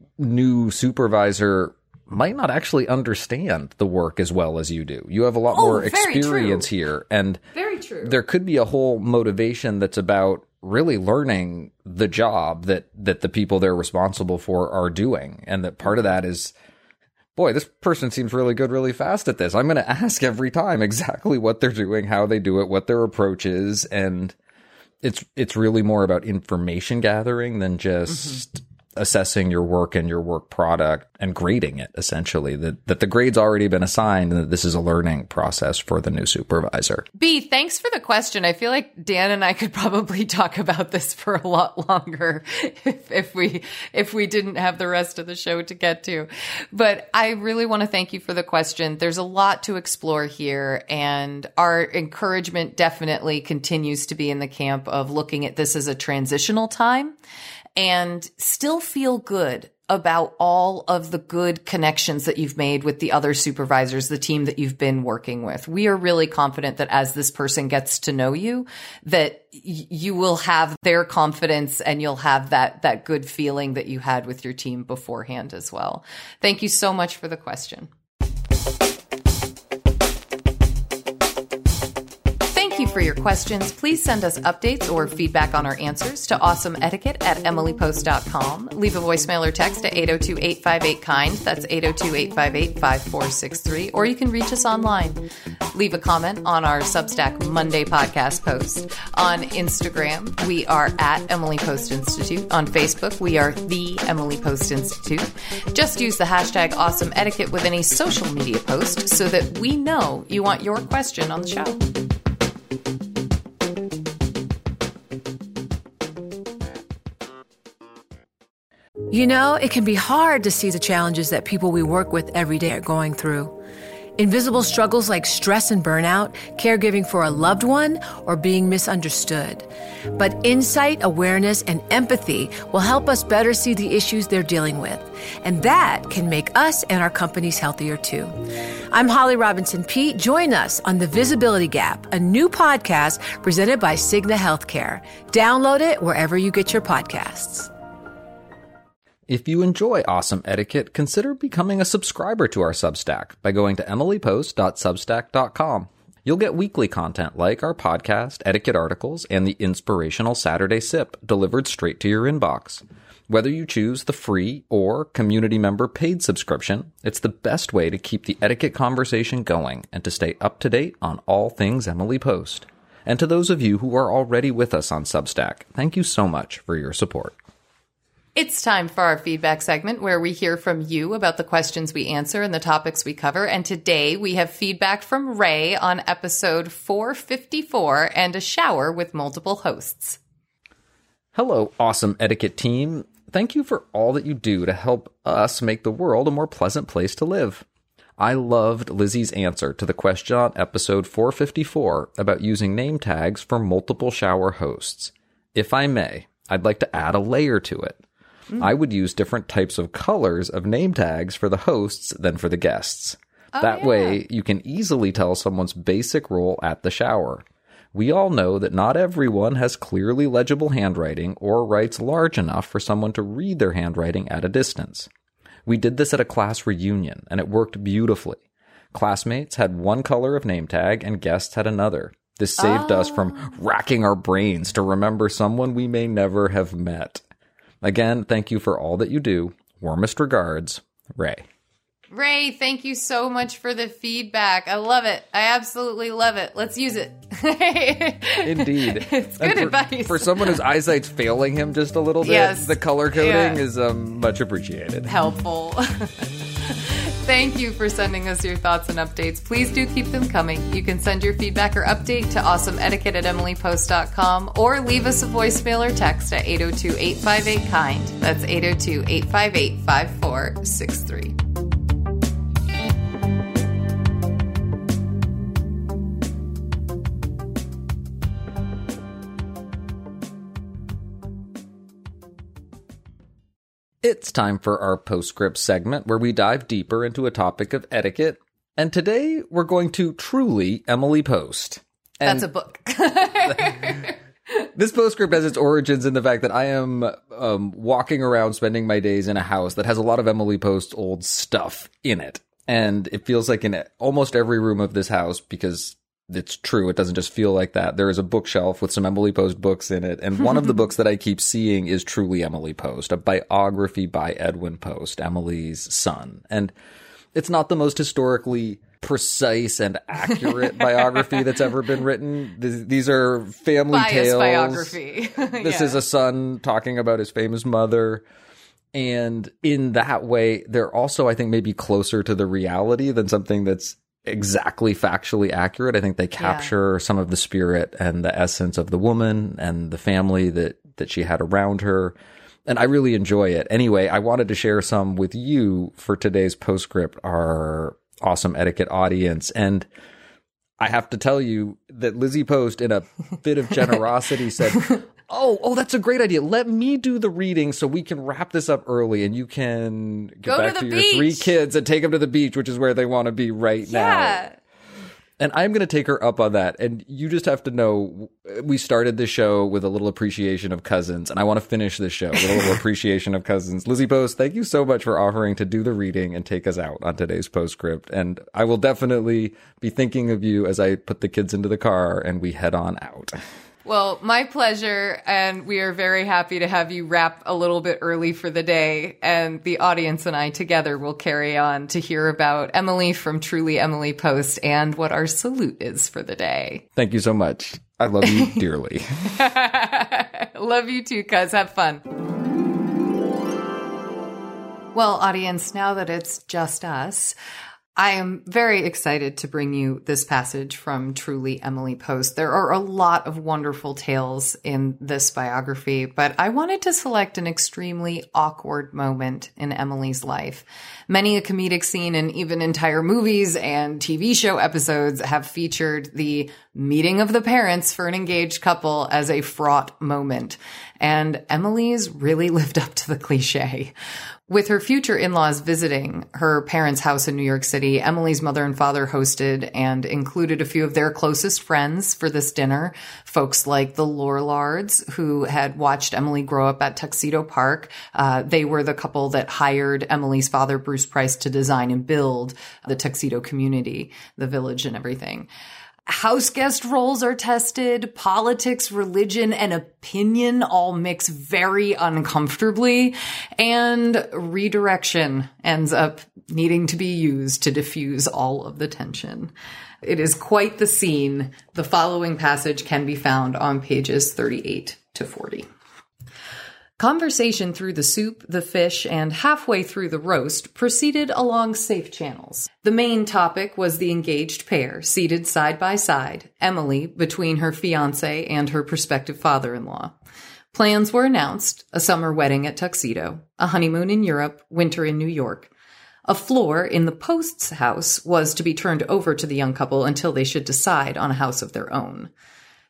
new supervisor might not actually understand the work as well as you do. You have a lot oh, more experience true. here. And very true. There could be a whole motivation that's about really learning the job that, that the people they're responsible for are doing. And that part of that is, boy, this person seems really good really fast at this. I'm going to ask every time exactly what they're doing, how they do it, what their approach is. And it's it's really more about information gathering than just mm-hmm. assessing your work and your work product and grading it, essentially. That, that the grade's already been assigned and that this is a learning process for the new supervisor. B, thanks for the question. I feel like Dan and I could probably talk about this for a lot longer if, if we if we didn't have the rest of the show to get to. But I really want to thank you for the question. There's a lot to explore here, and our encouragement definitely continues to be in the camp of looking at this as a transitional time and still feel good about all of the good connections that you've made with the other supervisors, the team that you've been working with. We are really confident that as this person gets to know you, that y- you will have their confidence and you'll have that, that good feeling that you had with your team beforehand as well. Thank you so much for the question. Thank you for your questions. Please send us updates or feedback on our answers to awesomeetiquette at emily post dot com. Leave a voicemail or text at eight oh two, eight five eight, kind. That's eight oh two, eight five eight, five four six three. Or you can reach us online. Leave a comment on our Substack Monday podcast post. On Instagram, we are at Emily Post Institute. On Facebook, we are The Emily Post Institute. Just use the hashtag awesomeetiquette with any social media post so that we know you want your question on the show. You know, it can be hard to see the challenges that people we work with every day are going through. Invisible struggles like stress and burnout, caregiving for a loved one, or being misunderstood. But insight, awareness, and empathy will help us better see the issues they're dealing with. And that can make us and our companies healthier too. I'm Holly Robinson Peete. Join us on The Visibility Gap, a new podcast presented by Cigna Healthcare. Download it wherever you get your podcasts. If you enjoy Awesome Etiquette, consider becoming a subscriber to our Substack by going to emily post dot substack dot com. You'll get weekly content like our podcast, etiquette articles, and the inspirational Saturday Sip delivered straight to your inbox. Whether you choose the free or community member paid subscription, it's the best way to keep the etiquette conversation going and to stay up to date on all things Emily Post. And to those of you who are already with us on Substack, thank you so much for your support. It's time for our feedback segment where we hear from you about the questions we answer and the topics we cover. And today we have feedback from Ray on episode four fifty-four and a shower with multiple hosts. Hello, Awesome Etiquette team. Thank you for all that you do to help us make the world a more pleasant place to live. I loved Lizzie's answer to the question on episode four fifty-four about using name tags for multiple shower hosts. If I may, I'd like to add a layer to it. Mm. I would use different types of colors of name tags for the hosts than for the guests. Oh, that yeah. way, you can easily tell someone's basic role at the shower. We all know that not everyone has clearly legible handwriting or writes large enough for someone to read their handwriting at a distance. We did this at a class reunion, and it worked beautifully. Classmates had one color of name tag, and guests had another. This saved oh. us from racking our brains to remember someone we may never have met. Again, thank you for all that you do. Warmest regards, Ray. Ray, thank you so much for the feedback. I love it. I absolutely love it. Let's use it. Indeed. It's good for, advice. For someone whose eyesight's failing him just a little bit, yes. the color coding yeah. is um, much appreciated. Helpful. Thank you for sending us your thoughts and updates. Please do keep them coming. You can send your feedback or update to awesomeetiquette at emily post dot com or leave us a voicemail or text at eight oh two, eight five eight, KIND. That's eight oh two, eight five eight, five four six three. It's time for our postscript segment where we dive deeper into a topic of etiquette. And today we're going to truly Emily Post. And that's a book. This postscript has its origins in the fact that I am um, walking around spending my days in a house that has a lot of Emily Post's old stuff in it. And it feels like in almost every room of this house, because it's true, it doesn't just feel like that, there is a bookshelf with some Emily Post books in it. And one of the books that I keep seeing is truly Emily Post, a biography by Edwin Post, Emily's son. And it's not the most historically precise and accurate biography that's ever been written. These are family Bias tales. biography. This yeah. is a son talking about his famous mother. And in that way, they're also, I think, maybe closer to the reality than something that's exactly factually accurate. I think they capture yeah. some of the spirit and the essence of the woman and the family that, that she had around her. And I really enjoy it. Anyway, I wanted to share some with you for today's postscript, our awesome etiquette audience. And I have to tell you that Lizzie Post, in a bit of generosity, said, Oh, oh, that's a great idea. Let me do the reading so we can wrap this up early and you can get Go back to, to the your beach. three kids and take them to the beach, which is where they want to be right yeah. now. And I'm going to take her up on that. And you just have to know, we started this show with a little appreciation of cousins, and I want to finish this show with a little appreciation of cousins. Lizzie Post, thank you so much for offering to do the reading and take us out on today's postscript. And I will definitely be thinking of you as I put the kids into the car and we head on out. Well, my pleasure, and we are very happy to have you wrap a little bit early for the day, and the audience and I together will carry on to hear about Emily from Truly Emily Post and what our salute is for the day. Thank you so much. I love you dearly. Love you too, cuz. Have fun. Well, audience, now that it's just us, I am very excited to bring you this passage from Truly Emily Post. There are a lot of wonderful tales in this biography, but I wanted to select an extremely awkward moment in Emily's life. Many a comedic scene and even entire movies and T V show episodes have featured the meeting of the parents for an engaged couple as a fraught moment. And Emily's really lived up to the cliche. With her future in-laws visiting her parents' house in New York City, Emily's mother and father hosted and included a few of their closest friends for this dinner. Folks like the Lorlards, who had watched Emily grow up at Tuxedo Park. Uh, they were the couple that hired Emily's father, Bruce Price, to design and build the Tuxedo community, the village and everything. House guest roles are tested. Politics, religion, and opinion all mix very uncomfortably. And redirection ends up needing to be used to diffuse all of the tension. It is quite the scene. The following passage can be found on pages thirty-eight to forty. Conversation through the soup, the fish, and halfway through the roast proceeded along safe channels. The main topic was the engaged pair, seated side by side, Emily between her fiancé and her prospective father-in-law. Plans were announced: a summer wedding at Tuxedo, a honeymoon in Europe, winter in New York. A floor in the Post's house was to be turned over to the young couple until they should decide on a house of their own.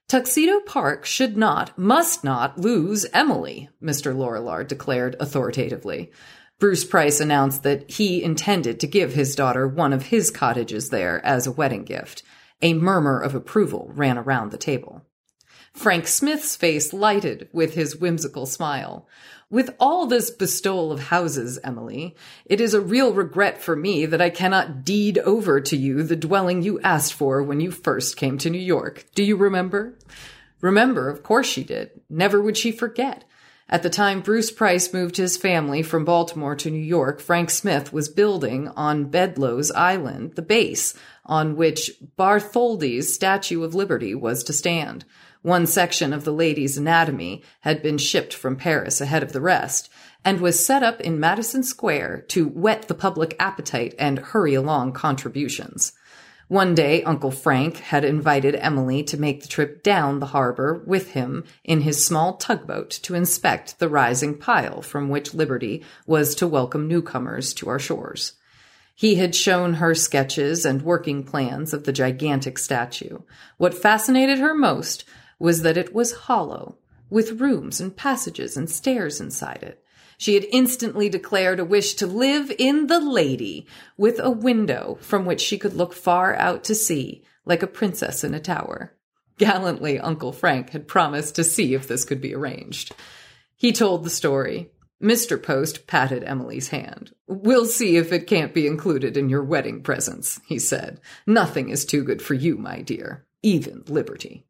Tuxedo Park should not, must not lose Emily, Mister Lorillard declared authoritatively. Bruce Price announced that he intended to give his daughter one of his cottages there as a wedding gift. A murmur of approval ran around the table. Frank Smith's face lighted with his whimsical smile. With all this bestowal of houses, Emily, it is a real regret for me that I cannot deed over to you the dwelling you asked for when you first came to New York. Do you remember? Remember, of course she did. Never would she forget. At the time Bruce Price moved his family from Baltimore to New York, Frank Smith was building on Bedloe's Island the base on which Bartholdi's Statue of Liberty was to stand. One section of the Ladies' Anatomy had been shipped from Paris ahead of the rest and was set up in Madison Square to whet the public appetite and hurry along contributions. One day, Uncle Frank had invited Emily to make the trip down the harbor with him in his small tugboat to inspect the rising pile from which Liberty was to welcome newcomers to our shores. He had shown her sketches and working plans of the gigantic statue. What fascinated her most was that it was hollow, with rooms and passages and stairs inside it. She had instantly declared a wish to live in the Lady, with a window from which she could look far out to sea, like a princess in a tower. Gallantly, Uncle Frank had promised to see if this could be arranged. He told the story. Mister Post patted Emily's hand. "We'll see if it can't be included in your wedding presents," he said. "Nothing is too good for you, my dear, even liberty."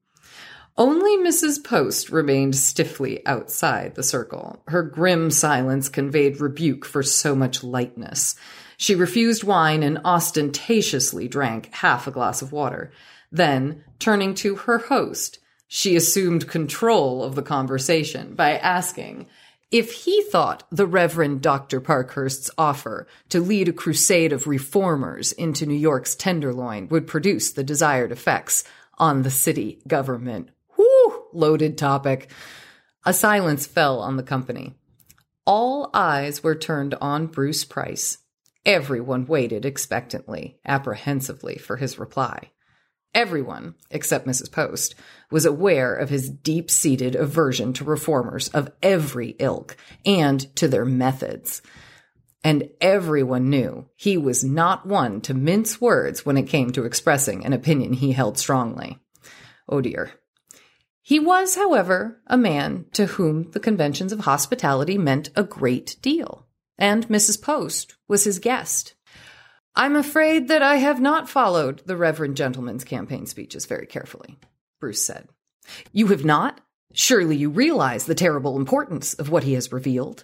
Only Missus Post remained stiffly outside the circle. Her grim silence conveyed rebuke for so much lightness. She refused wine and ostentatiously drank half a glass of water. Then, turning to her host, she assumed control of the conversation by asking if he thought the Reverend Doctor Parkhurst's offer to lead a crusade of reformers into New York's Tenderloin would produce the desired effects on the city government. Whew! Loaded topic. A silence fell on the company. All eyes were turned on Bruce Price. Everyone waited expectantly, apprehensively for his reply. Everyone, except Missus Post, was aware of his deep-seated aversion to reformers of every ilk and to their methods. And everyone knew he was not one to mince words when it came to expressing an opinion he held strongly. Oh dear. He was, however, a man to whom the conventions of hospitality meant a great deal, and Missus Post was his guest. "I'm afraid that I have not followed the Reverend Gentleman's campaign speeches very carefully," Bruce said. "You have not? Surely you realize the terrible importance of what he has revealed."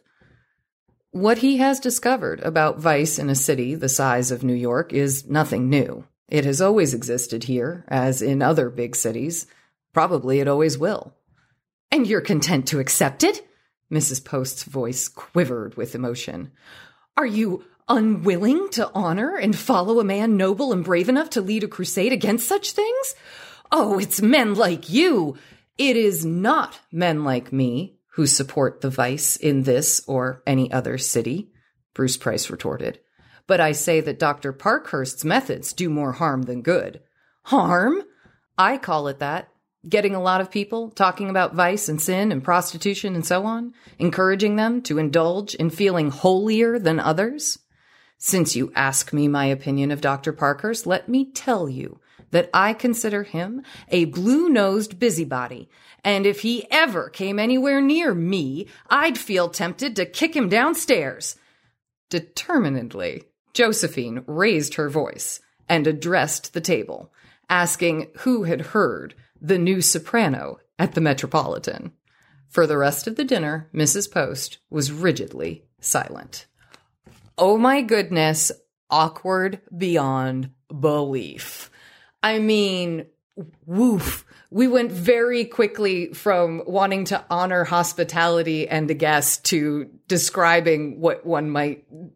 "What he has discovered about vice in a city the size of New York is nothing new. It has always existed here, as in other big cities. Probably it always will." "And you're content to accept it?" Missus Post's voice quivered with emotion. "Are you unwilling to honor and follow a man noble and brave enough to lead a crusade against such things? Oh, it's men like you." "It is not men like me who support the vice in this or any other city," Bruce Price retorted. "But I say that Doctor Parkhurst's methods do more harm than good." "Harm?" "I call it that. Getting a lot of people talking about vice and sin and prostitution and so on, encouraging them to indulge in feeling holier than others. Since you ask me my opinion of Doctor Parkhurst, let me tell you that I consider him a blue-nosed busybody, and if he ever came anywhere near me, I'd feel tempted to kick him downstairs." Determinedly, Josephine raised her voice and addressed the table, asking who had heard the new soprano at the Metropolitan. For the rest of the dinner, Missus Post was rigidly silent. Oh my goodness, awkward beyond belief. I mean, woof. We went very quickly from wanting to honor hospitality and the guest to describing what one might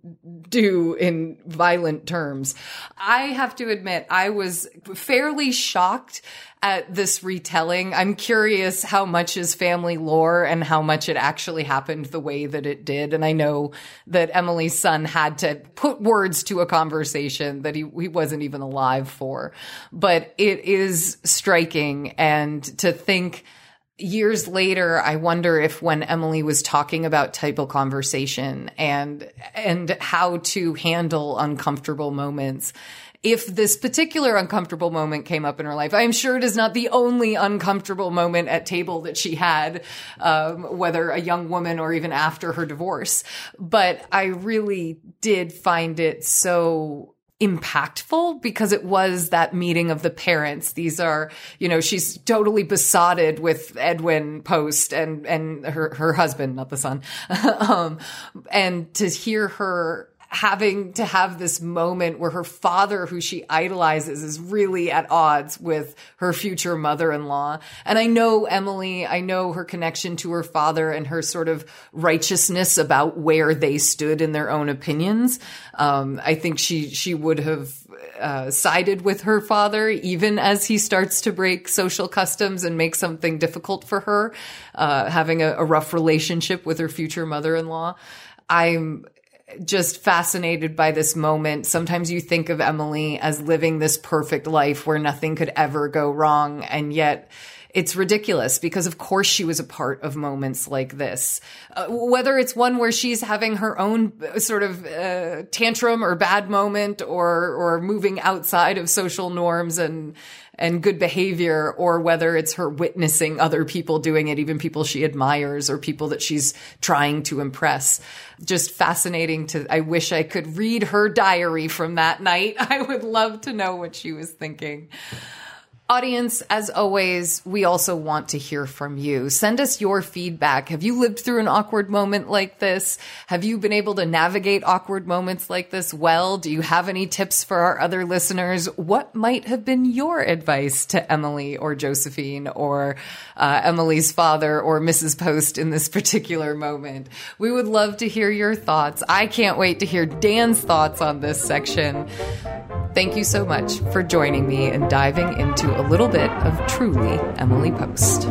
do in violent terms. I have to admit, I was fairly shocked at this retelling. I'm curious how much is family lore and how much it actually happened the way that it did. And I know that Emily's son had to put words to a conversation that he, he wasn't even alive for. But it is striking. And to think years later, I wonder if when Emily was talking about typal conversation and, and how to handle uncomfortable moments, if this particular uncomfortable moment came up in her life. I'm sure it is not the only uncomfortable moment at table that she had, um, whether a young woman or even after her divorce. But I really did find it so impactful because it was that meeting of the parents. These are, you know, she's totally besotted with Edwin Post and, and her, her husband, not the son. um, and to hear her having to have this moment where her father, who she idolizes, is really at odds with her future mother-in-law. And I know Emily, I know her connection to her father and her sort of righteousness about where they stood in their own opinions. Um, I think she, she would have uh, sided with her father, even as he starts to break social customs and make something difficult for her, uh, having a, a rough relationship with her future mother-in-law. I'm just fascinated by this moment. Sometimes you think of Emily as living this perfect life where nothing could ever go wrong. And yet it's ridiculous because of course she was a part of moments like this, uh, whether it's one where she's having her own sort of uh, tantrum or bad moment or, or moving outside of social norms and, and good behavior, or whether it's her witnessing other people doing it, even people she admires or people that she's trying to impress. Just fascinating to, I wish I could read her diary from that night. I would love to know what she was thinking. Audience, as always, we also want to hear from you. Send us your feedback. Have you lived through an awkward moment like this? Have you been able to navigate awkward moments like this well? Do you have any tips for our other listeners? What might have been your advice to Emily or Josephine or uh, Emily's father or Missus Post in this particular moment? We would love to hear your thoughts. I can't wait to hear Dan's thoughts on this section. Thank you so much for joining me and diving into a little bit of truly Emily Post.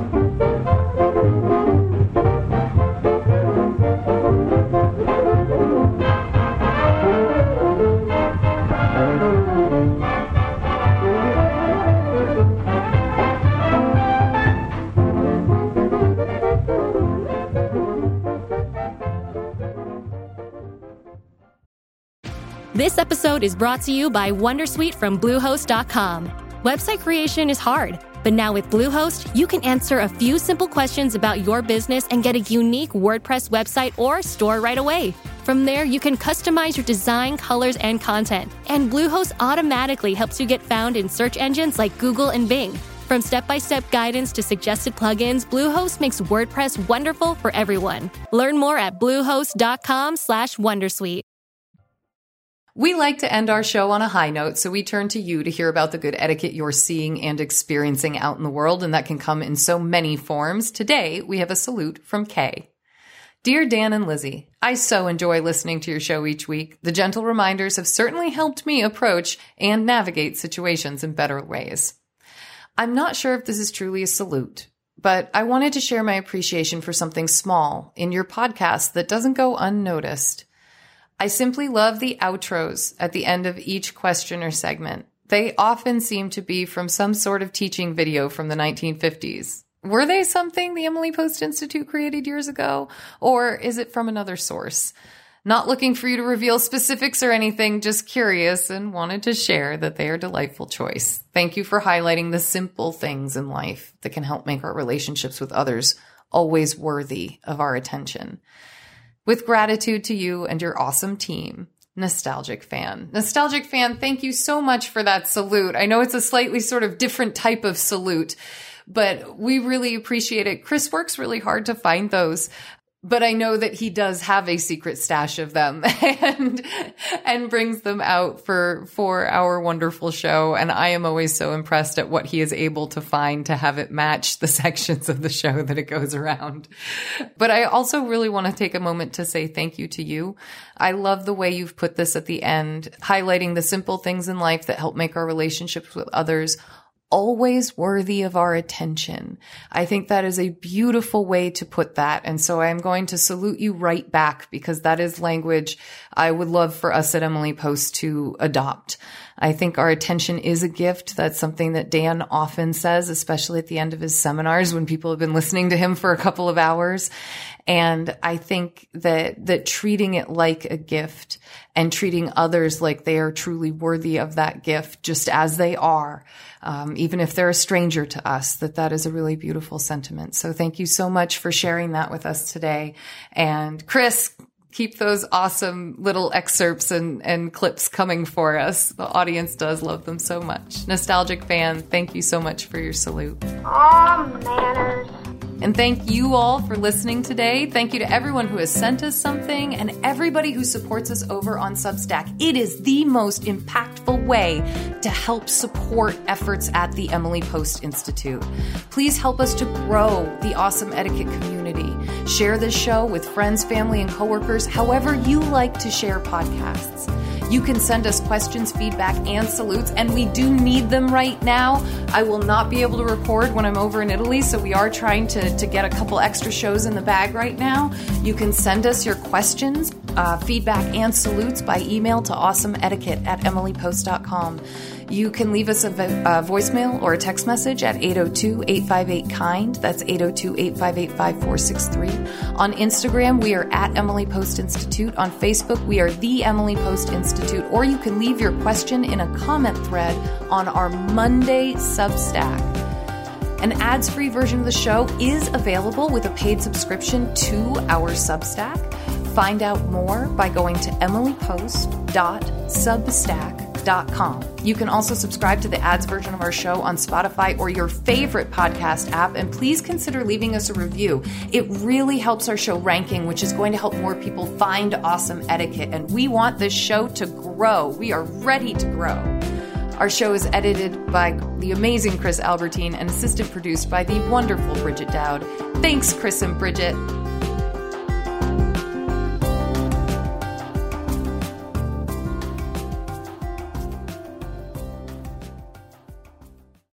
This episode is brought to you by Wondersuite from Bluehost dot com. Website creation is hard, but now with Bluehost, you can answer a few simple questions about your business and get a unique WordPress website or store right away. From there, you can customize your design, colors, and content. And Bluehost automatically helps you get found in search engines like Google and Bing. From step-by-step guidance to suggested plugins, Bluehost makes WordPress wonderful for everyone. Learn more at bluehost dot com slash wondersuite. We like to end our show on a high note, so we turn to you to hear about the good etiquette you're seeing and experiencing out in the world, and that can come in so many forms. Today, we have a salute from Kay. Dear Dan and Lizzie, I so enjoy listening to your show each week. The gentle reminders have certainly helped me approach and navigate situations in better ways. I'm not sure if this is truly a salute, but I wanted to share my appreciation for something small in your podcast that doesn't go unnoticed. I simply love the outros at the end of each question or segment. They often seem to be from some sort of teaching video from the nineteen fifties. Were they something the Emily Post Institute created years ago? Or is it from another source? Not looking for you to reveal specifics or anything, just curious and wanted to share that they are a delightful choice. Thank you for highlighting the simple things in life that can help make our relationships with others always worthy of our attention. With gratitude to you and your awesome team, Nostalgic Fan. Nostalgic Fan, thank you so much for that salute. I know it's a slightly sort of different type of salute, but we really appreciate it. Chris works really hard to find those. but I know that he does have a secret stash of them and and brings them out for for our wonderful show. And I am always so impressed at what he is able to find to have it match the sections of the show that it goes around. But I also really want to take a moment to say thank you to you. I love the way you've put this at the end, highlighting the simple things in life that help make our relationships with others always worthy of our attention. I think that is a beautiful way to put that. And so I'm going to salute you right back, because that is language I would love for us at Emily Post to adopt. I think our attention is a gift. That's something that Dan often says, especially at the end of his seminars when people have been listening to him for a couple of hours. And I think that, that treating it like a gift and treating others like they are truly worthy of that gift, just as they are, um, even if they're a stranger to us, that that is a really beautiful sentiment. So thank you so much for sharing that with us today. And Chris, keep those awesome little excerpts and, and clips coming for us. The audience does love them so much. Nostalgic fan, thank you so much for your salute. Aw, manners. And thank you all for listening today. Thank you to everyone who has sent us something and everybody who supports us over on Substack. It is the most impactful way to help support efforts at the Emily Post Institute. Please help us to grow the awesome etiquette community. Share this show with friends, family, and coworkers, however you like to share podcasts. You can send us questions, feedback, and salutes, and we do need them right now. I will not be able to record when I'm over in Italy, so we are trying to, to get a couple extra shows in the bag right now. You can send us your questions, uh, feedback, and salutes by email to awesomeetiquette at emily post dot com. You can leave us a, vo- a voicemail or a text message at eight oh two, eight five eight, KIND. That's eight oh two, eight five eight, five four six three. On Instagram, we are at Emily Post Institute. On Facebook, we are The Emily Post Institute. Or you can leave your question in a comment thread on our Monday Substack. An ads-free version of the show is available with a paid subscription to our Substack. Find out more by going to emily post dot substack dot com. You can also subscribe to the ads version of our show on Spotify or your favorite podcast app, and please consider leaving us a review. It really helps our show ranking, which is going to help more people find awesome etiquette, and we want this show to grow. We are ready to grow. Our show is edited by the amazing Chris Albertine and assistant produced by the wonderful Bridget Dowd. Thanks, Chris and Bridget.